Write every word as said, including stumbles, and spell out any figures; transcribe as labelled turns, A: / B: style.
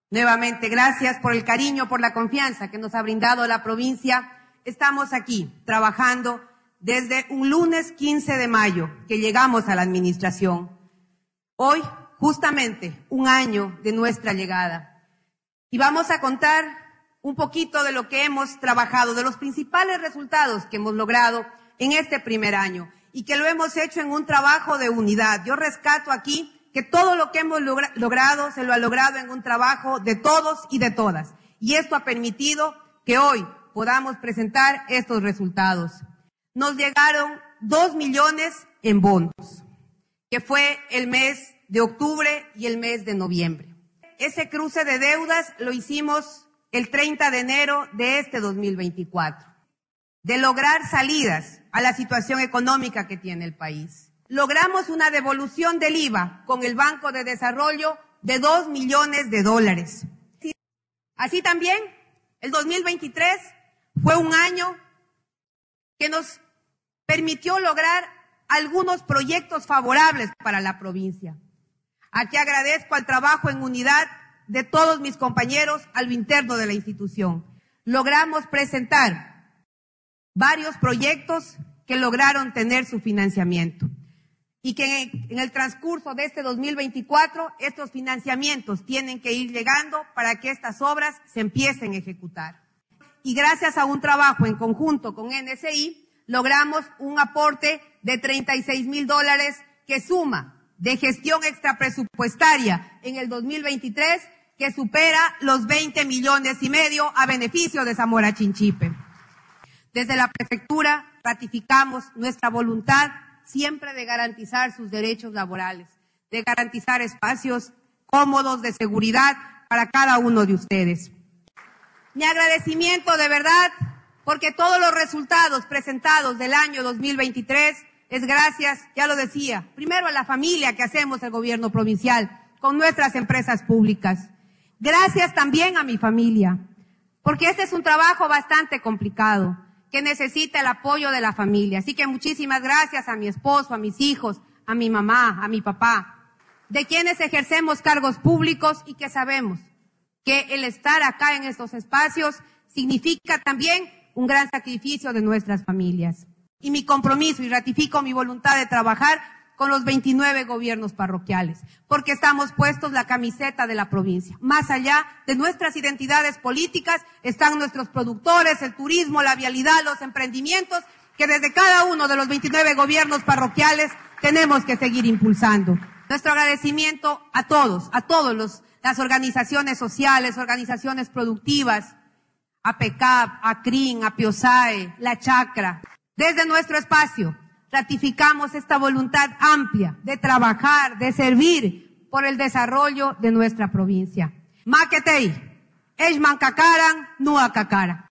A: Nuevamente, gracias por el cariño, por la confianza que nos ha brindado la provincia. Estamos aquí trabajando desde un lunes quince de mayo que llegamos a la administración. Hoy, justamente, un año de nuestra llegada. Y vamos a contar un poquito de lo que hemos trabajado, de los principales resultados que hemos logrado en este primer año y que lo hemos hecho en un trabajo de unidad. Yo rescato aquí que todo lo que hemos logra- logrado se lo ha logrado en un trabajo de todos y de todas. Y esto ha permitido que hoy podamos presentar estos resultados. Nos llegaron dos millones en bonos, que fue el mes de octubre y el mes de noviembre. Ese cruce de deudas lo hicimos el treinta de enero de este dos mil veinticuatro. De lograr salidas a la situación económica que tiene el país. Logramos una devolución del I V A con el Banco de Desarrollo de dos millones de dólares. Así también, el dos mil veintitrés fue un año que nos permitió lograr algunos proyectos favorables para la provincia. Aquí agradezco al trabajo en unidad de todos mis compañeros a lo interno de la institución. Logramos presentar varios proyectos que lograron tener su financiamiento. Y que en el transcurso de este dos mil veinticuatro estos financiamientos tienen que ir llegando para que estas obras se empiecen a ejecutar. Y gracias a un trabajo en conjunto con N S I, logramos un aporte de treinta y seis mil dólares que suma de gestión extrapresupuestaria en el dos mil veintitrés que supera los veinte millones y medio a beneficio de Zamora Chinchipe. Desde la prefectura ratificamos nuestra voluntad siempre de garantizar sus derechos laborales, de garantizar espacios cómodos de seguridad para cada uno de ustedes. Mi agradecimiento de verdad, porque todos los resultados presentados del año dos mil veintitrés es gracias, ya lo decía, primero a la familia que hacemos el gobierno provincial con nuestras empresas públicas. Gracias también a mi familia, porque este es un trabajo bastante complicado, que necesita el apoyo de la familia. Así que muchísimas gracias a mi esposo, a mis hijos, a mi mamá, a mi papá, de quienes ejercemos cargos públicos y que sabemos que el estar acá en estos espacios significa también un gran sacrificio de nuestras familias. Y mi compromiso, y ratifico mi voluntad de trabajar con los veintinueve gobiernos parroquiales, porque estamos puestos la camiseta de la provincia. Más allá de nuestras identidades políticas están nuestros productores, el turismo, la vialidad, los emprendimientos, que desde cada uno de los veintinueve gobiernos parroquiales tenemos que seguir impulsando. Nuestro agradecimiento a todos, a todos los, las organizaciones sociales, organizaciones productivas, a PECAP, a CRIN, a PIOSAE, La Chacra. Desde nuestro espacio ratificamos esta voluntad amplia de trabajar, de servir por el desarrollo de nuestra provincia. Maquetei, Eshman Kakaran, Nua Kakara.